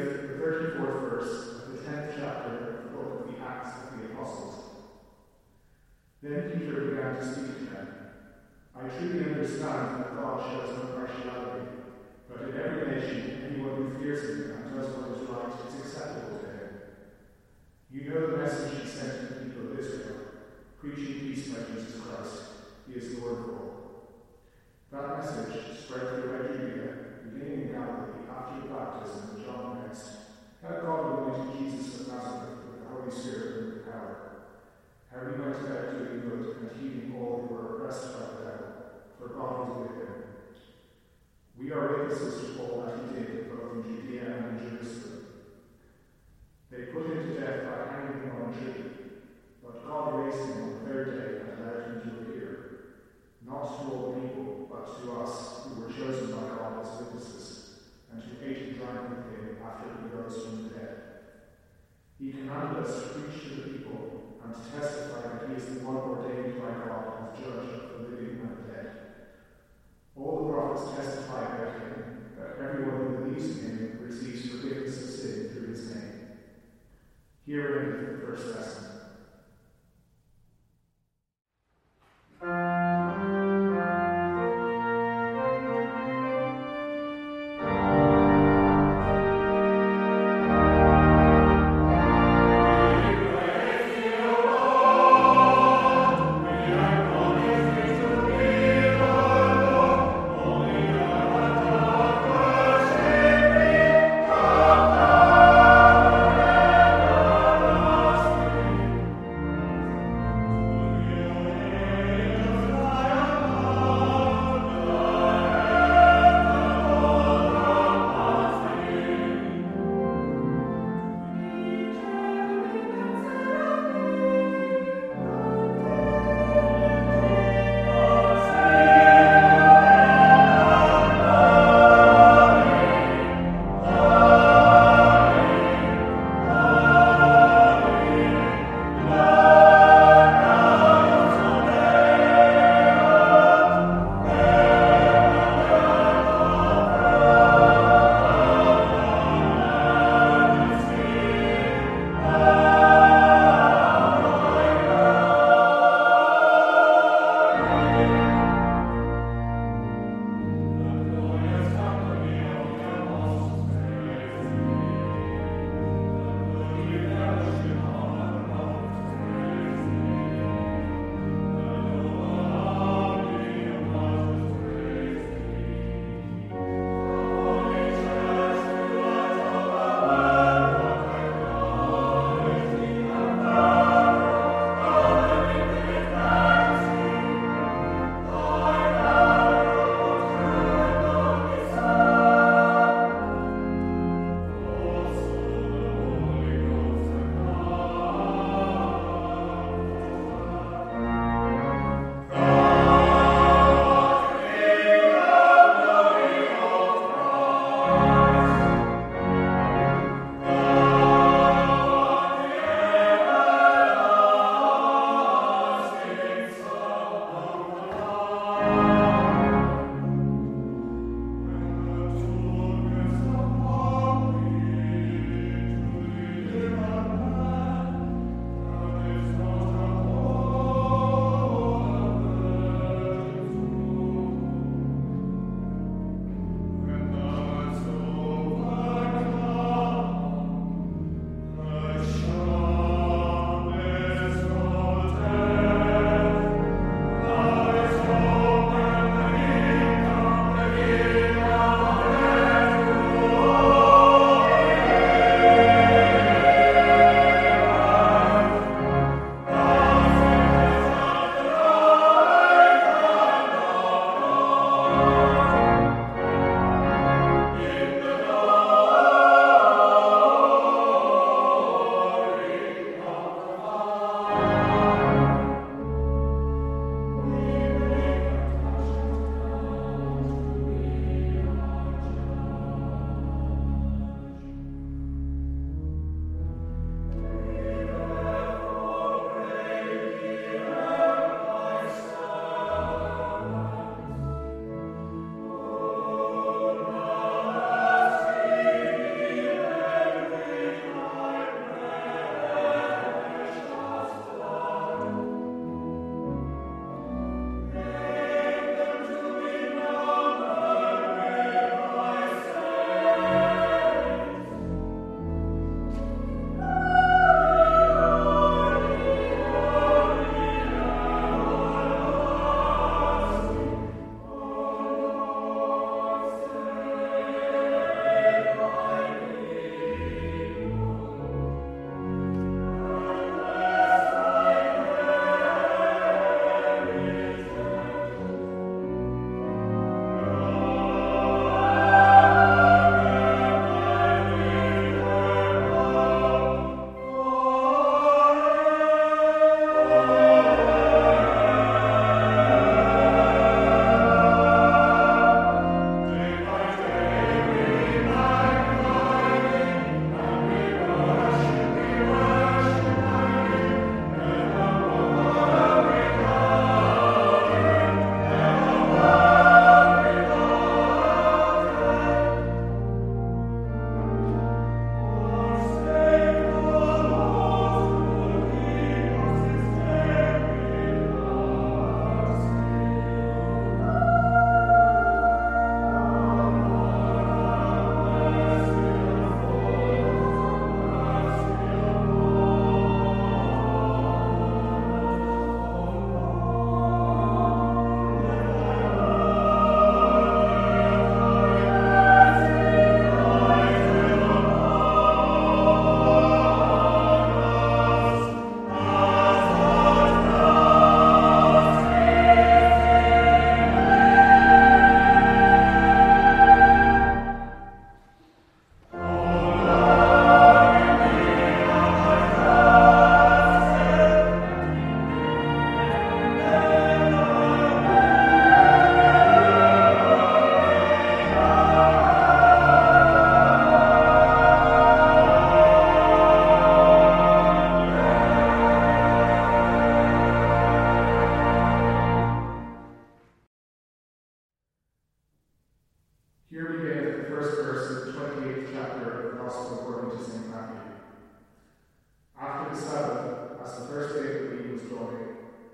the 34th verse of the 10th chapter of the book of the Acts of the Apostles. Then Peter began to speak to them. I truly understand that God shows no partiality, but in every nation, anyone who fears him and does what is right is acceptable to him. You know the message he sent to the people of Israel, preaching peace by Jesus Christ. He is Lord of all. That message spread throughout Judea, beginning in Galilee after the baptism of John the Baptist, how God anointed Jesus of Nazareth with the Holy Spirit and with power, how he went about doing good and healing all who were oppressed by the devil, for God was with him. We are witnesses to all that he did, both in Judea and in Jerusalem. They put him to death by hanging him on a tree, but God raised him on the third day and allowed him to appear, not to all the people, but to us who were chosen by God as witnesses, and who ate and drank with him after he rose from the dead. He commanded us to preach to the people and to testify that he is the one ordained by God as judge of the living and the dead. All the prophets testify about him, that everyone who believes in him receives forgiveness of sin through his name. Here endeth the first lesson.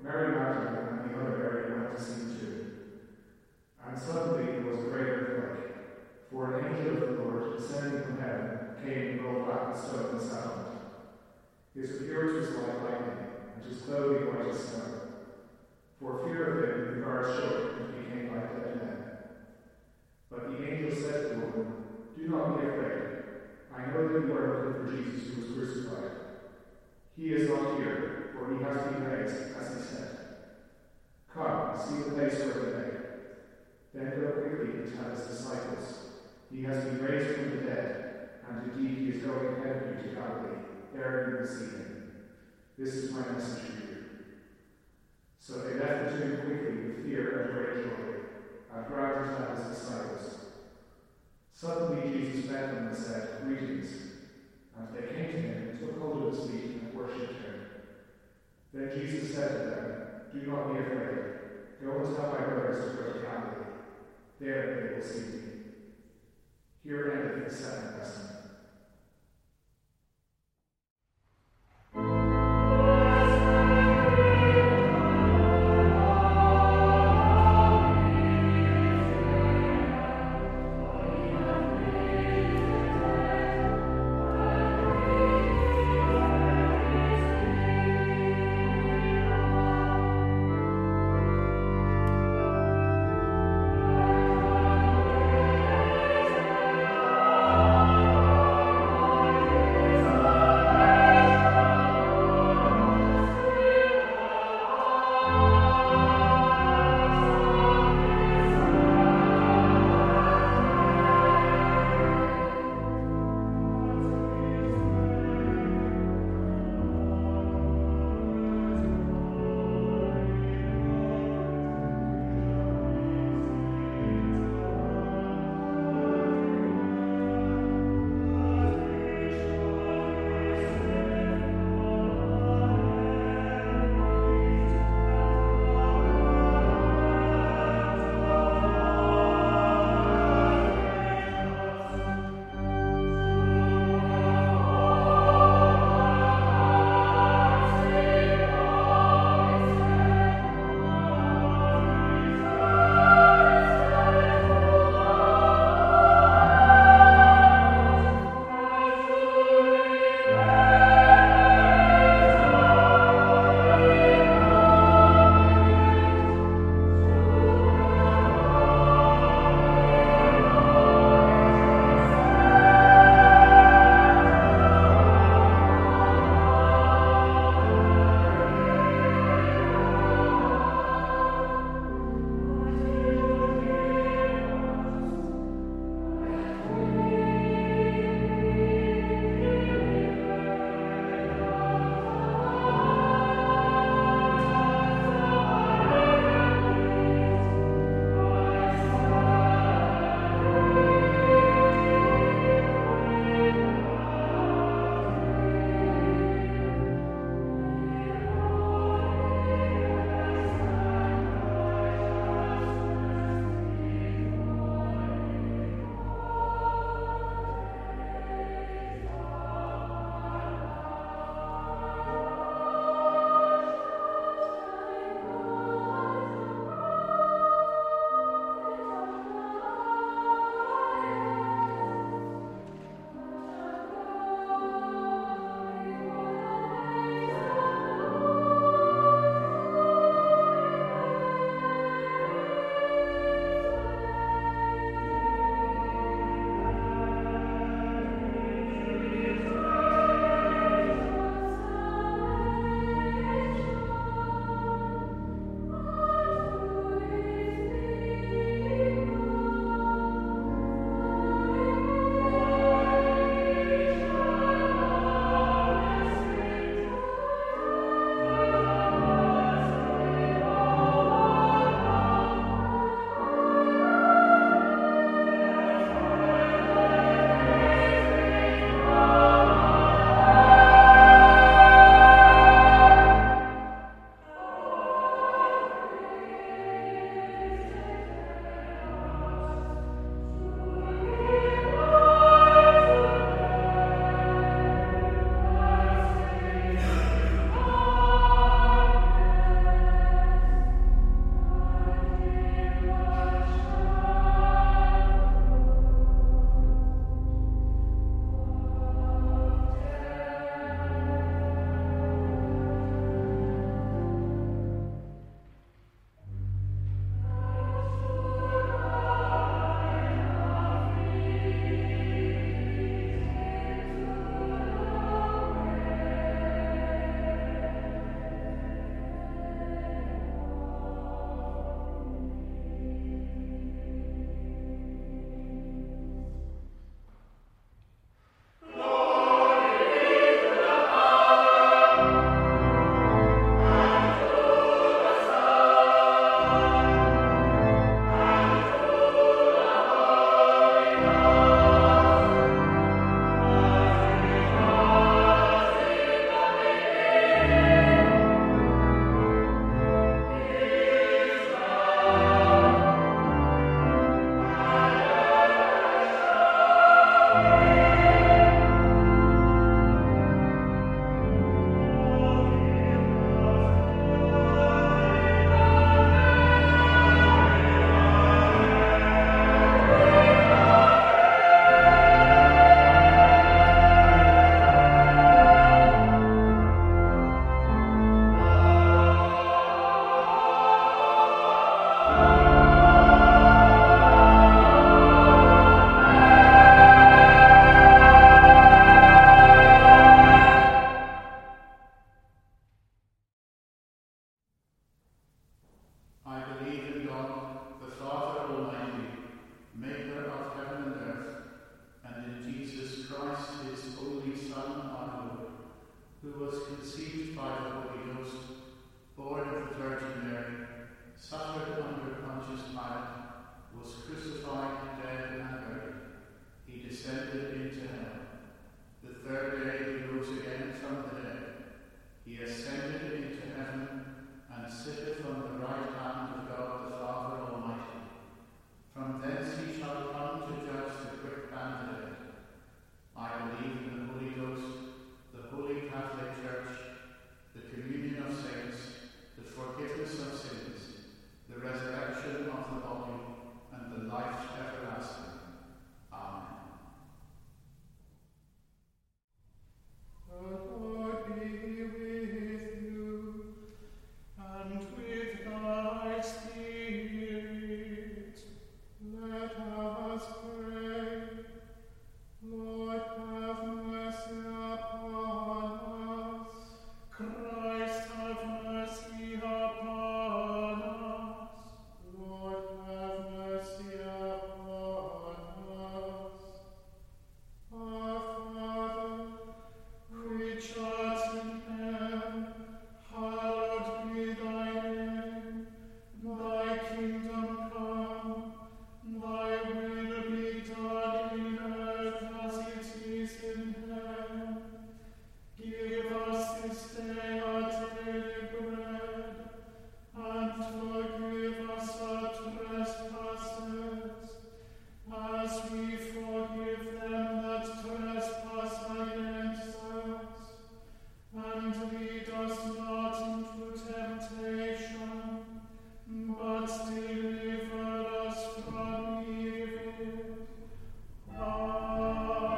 Mary Magdalene and the other Mary went to see too. And suddenly there was a great earthquake, for an angel of the Lord, descending from heaven, came and rolled back the stone and sat on it. His appearance was like lightning, and his clothing white as snow. For fear of him, the guards shook and became like dead men. But the angel said to the woman, "Do not be afraid. I know that you are looking for Jesus who was crucified. He is not here, for he has been raised, as he said. Come, see the place where he lay. Then go quickly and tell his disciples, he has been raised from the dead, and indeed he is going ahead of you to Galilee. There you will see him. This is my message for you." So they left the tomb quickly with fear and great joy, and ran to tell his disciples. Suddenly Jesus met them and said, "Greetings." And they came to him and took hold of his feet and worshipped him. Then Jesus said to them, "Do not be afraid. Go and tell my brothers to go to Galilee. There they will see me." Here endeth the second lesson. conceived by the Holy Ghost, born of the Virgin Mary, suffered under Pontius Pilate, was crucified, dead, and buried. He descended into hell. The third day he rose again from the dead. He ascended into heaven, and sitteth on the right hand of God the Father Almighty. From thence he shall come to judge the quick and the dead. I believe in the Holy Ghost, the Holy Catholic Church, the communion of saints, the forgiveness of sins, the resurrection of the body, and the life everlasting. Amen. The Lord be with you, and with thy spirit. Let us pray. Lord, have mercy upon us. Christ, have mercy upon us. Lord, have mercy upon us. Our Father, which art in heaven, hallowed be thy name. Thy kingdom come, thy will be done in earth as it is in heaven. Give us this day our daily bread, and forgive us our trespasses, as we forgive them that trespass against us. And lead us not into temptation, but deliver us from evil. Amen.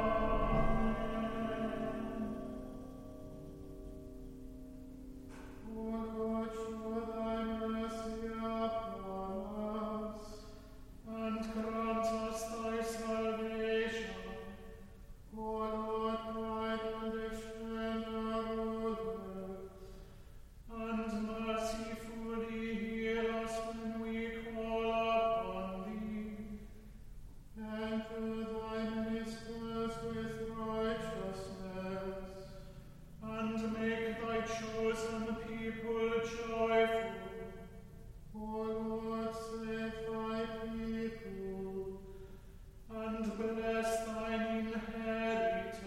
O Lord, show thy mercy upon us, and grant us thy salvation. O Lord, guide and defend our rulers, and mercifully hear us when we call upon thee. Enter thy ministers with righteousness, and make thy chosen people joyful. O Lord, save thy people, and bless thine inheritance.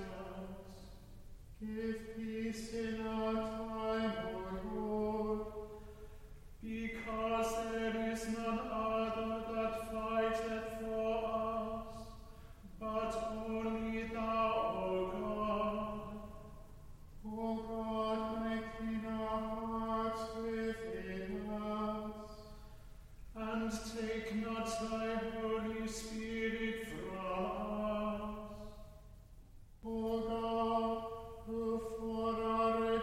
Give peace in our time, O Lord, because there is none other that fighteth for us, but only thou, O God. O God, make clean our hearts within us, and take not thy Holy Spirit from us. O God, who for our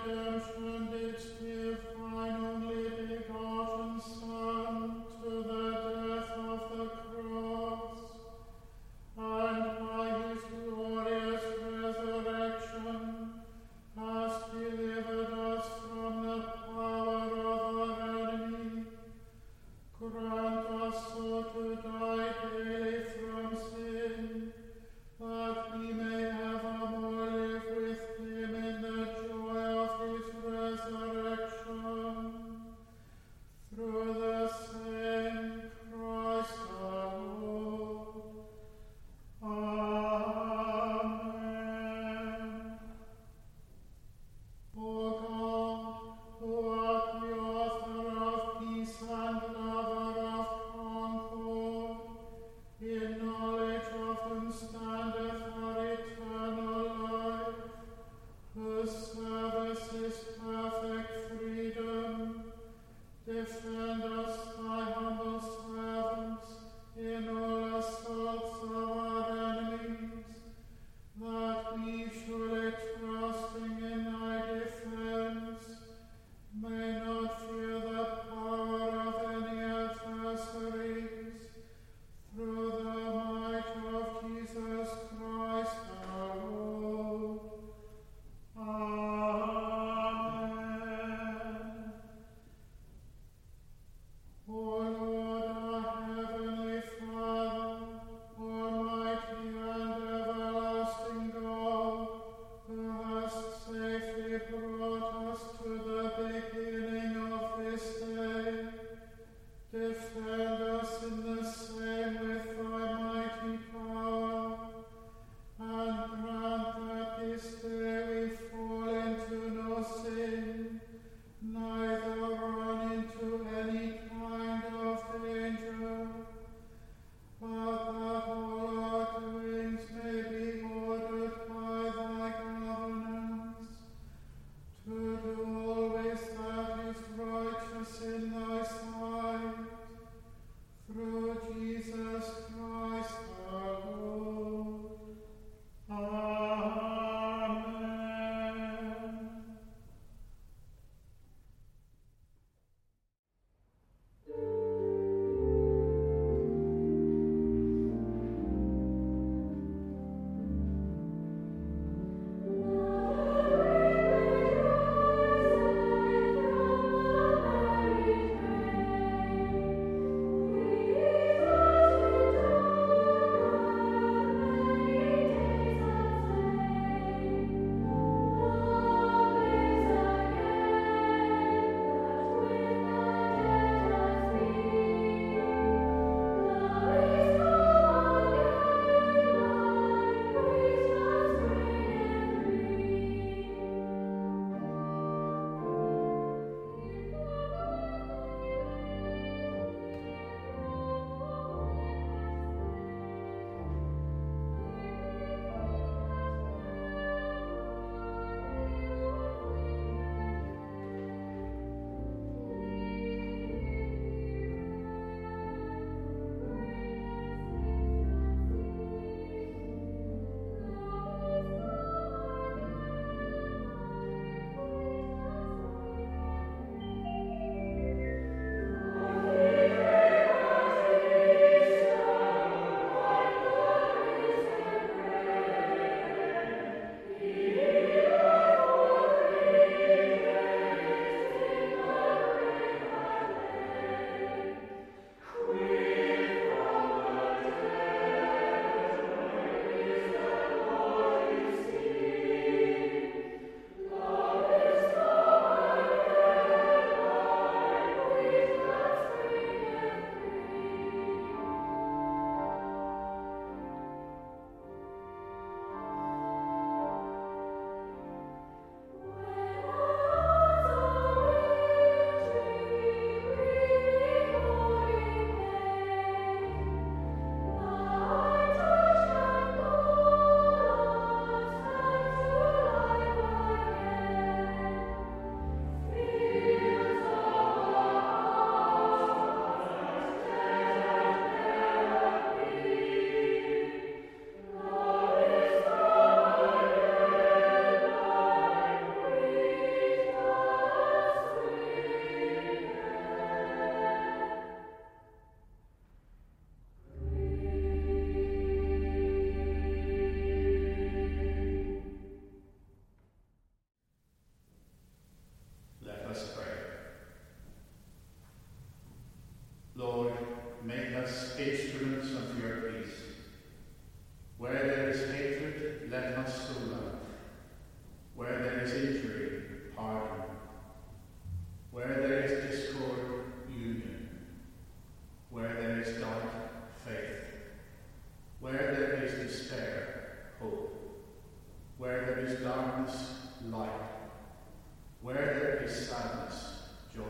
there's darkness, light. Where there is sadness, joy.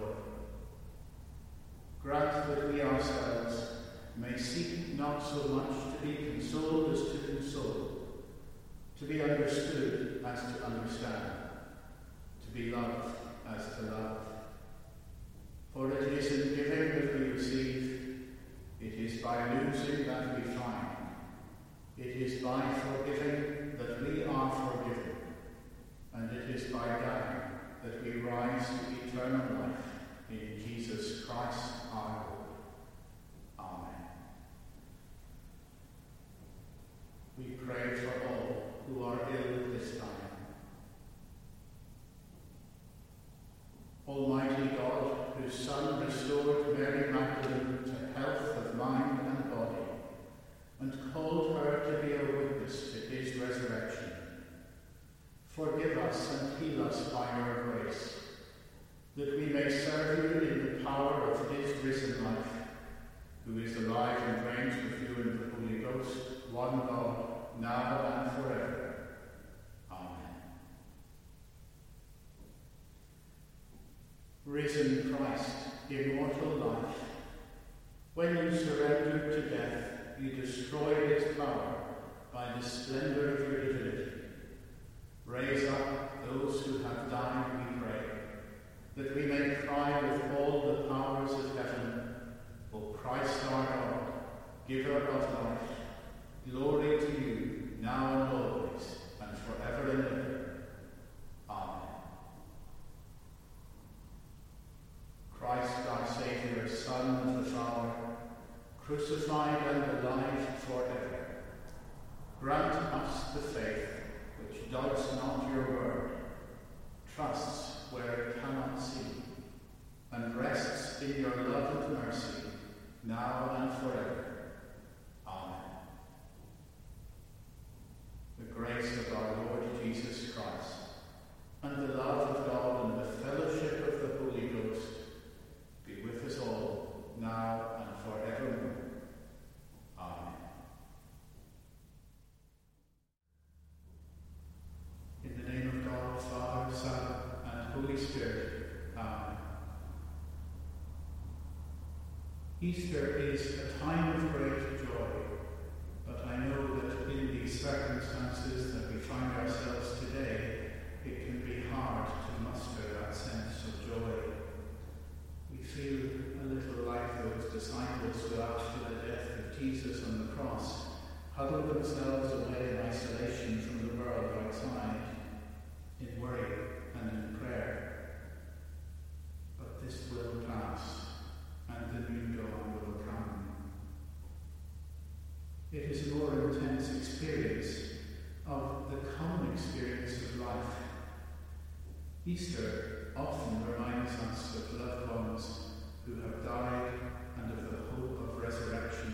Grant that we ourselves may seek not so much to be consoled as to console, to be understood as to understand, to be loved as to love. For it is in giving that we receive, it is by losing that we find, it is by forgiving that we are forgiven, and it is by dying that we rise to eternal life in Jesus Christ our Lord. Amen. We pray for all who are ill this time. Almighty God, whose Son restored Mary Magdalene to health of mind and body, and called her to be a witness to his resurrection, forgive us and heal us by your grace, that we may serve you in the power of his risen life, who is alive and reigns with you in the Holy Ghost, one God, now and forever. Amen. Risen Christ, immortal life, when you surrendered to death, you destroyed its power by the splendor of your divinity. Raise up those who have died, we pray, that we may cry with all the powers of heaven, O Christ our God, giver of life, glory to you, now and always, and forever and ever. Amen. Christ our Saviour, Son of the Father, crucified and alive forever, grant us the faith which doubts not your word, trusts where it cannot see, and rests in your love and mercy, now and forever. Amen. The grace of our Lord Jesus Christ, and the love of God, and the fellowship of the Holy Ghost be with us all, now and forevermore. Amen. In the name of God, Father, Son, and Holy Spirit. Amen. Easter is a time of great joy, but I know that in these circumstances that we find ourselves today, it can be hard to muster that sense of joy. We feel a little like those disciples who, after the death of Jesus on the cross, huddled themselves away in isolation from the world outside, in worry and in prayer. But this will pass, and the new dawn will come. It is a more intense experience of the common experience of life. Easter often reminds us of loved ones who have died and of the hope of resurrection.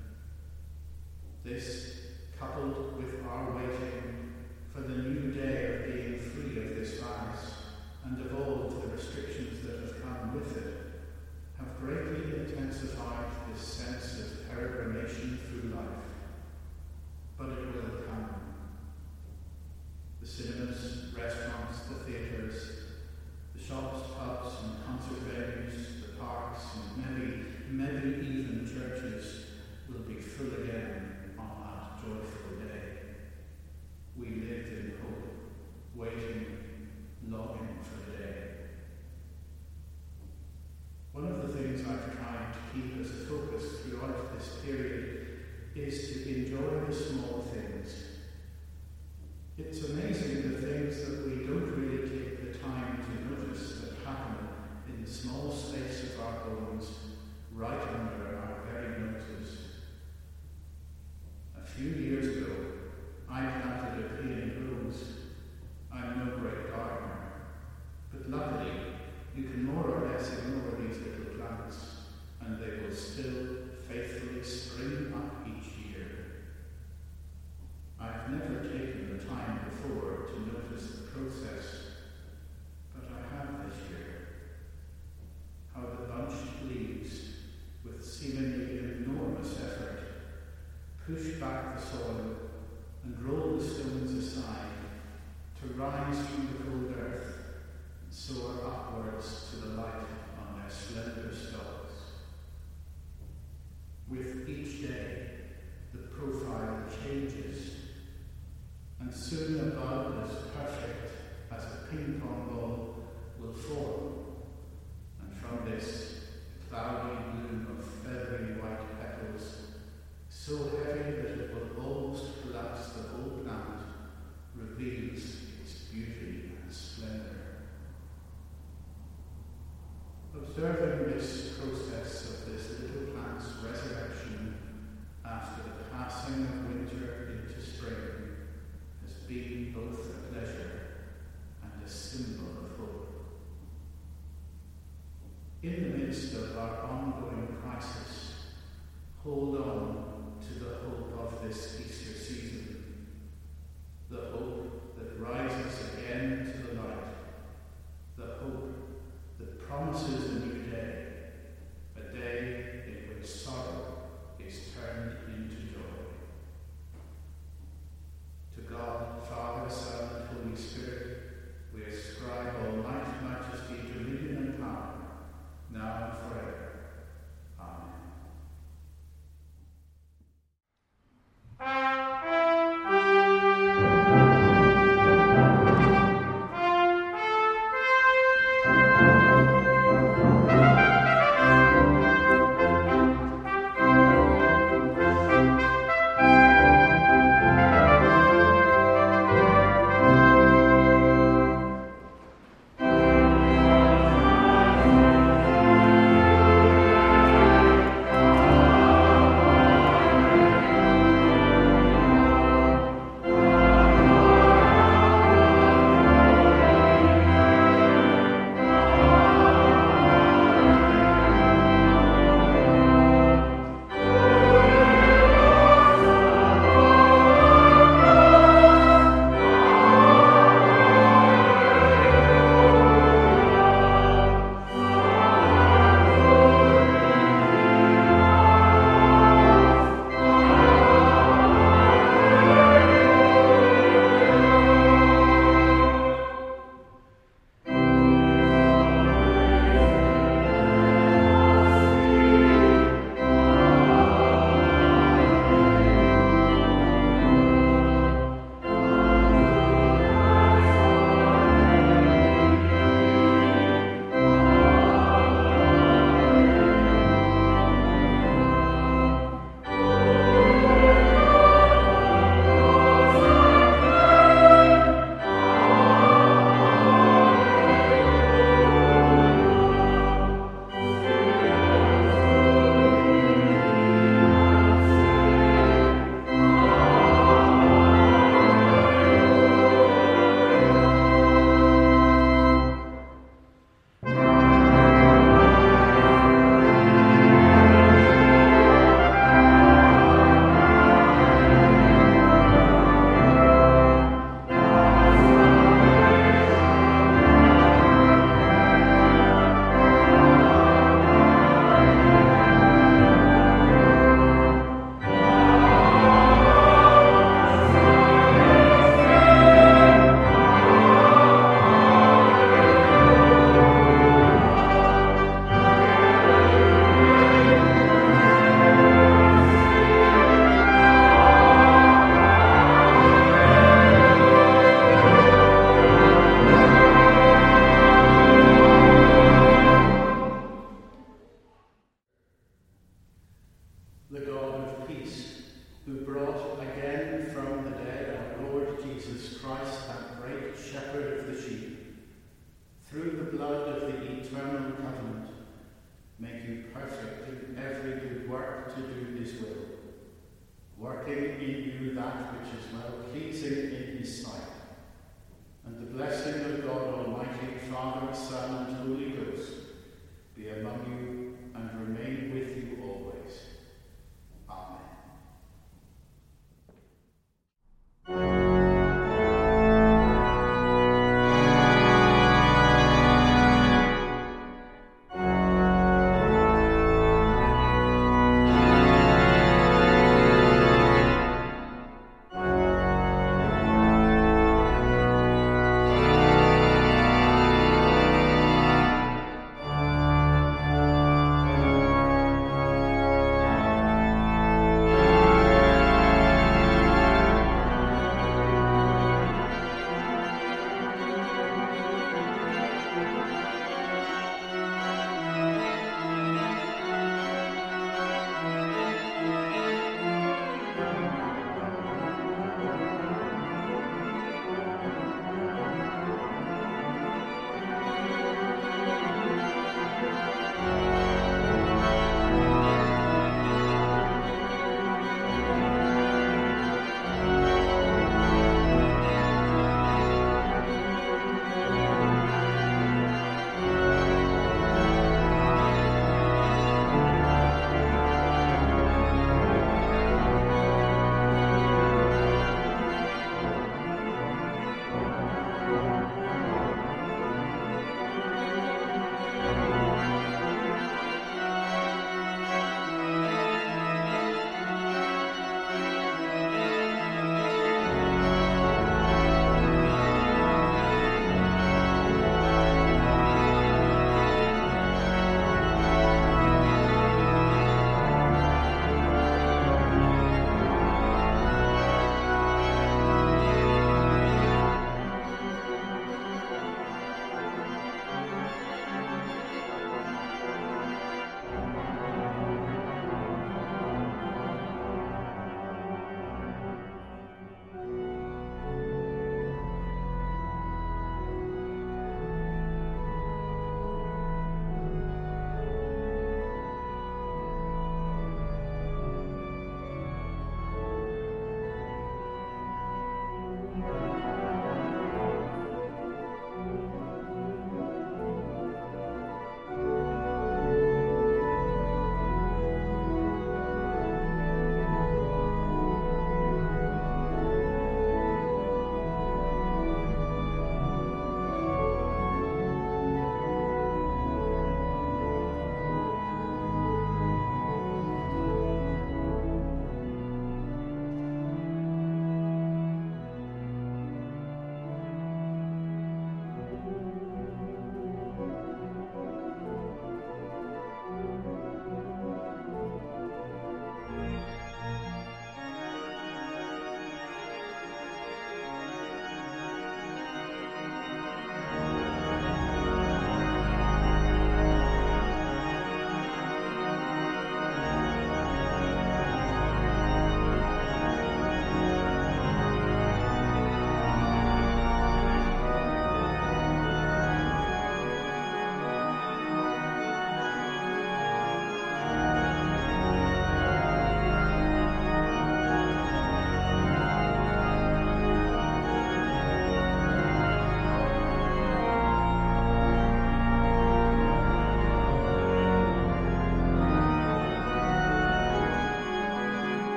This, coupled with our waiting for the new day of being free of this virus and of all of the restrictions that have come with it, have greatly intensified this sense of peregrination through life. But it will come. The cinemas, restaurants, the theatres, the shops, pubs and concert venues, the parks and maybe even churches will be full again on that joyful day. We live in hope, Isis, hold on to the hope of this Easter season, the hope that rises again to the light, the hope that promises a new day, a day in which sorrow is turned into joy. To God, Father, Son, and Holy Spirit, we ascribe all might, majesty, dominion, and power, now and forever. Amen. The God of peace, who brought again from the dead our Lord Jesus Christ, that great shepherd of the sheep, through the blood of the eternal covenant, make you perfect in every good work to do his will, working in you that which is well-pleasing in his sight. And the blessing of God Almighty, Father, Son,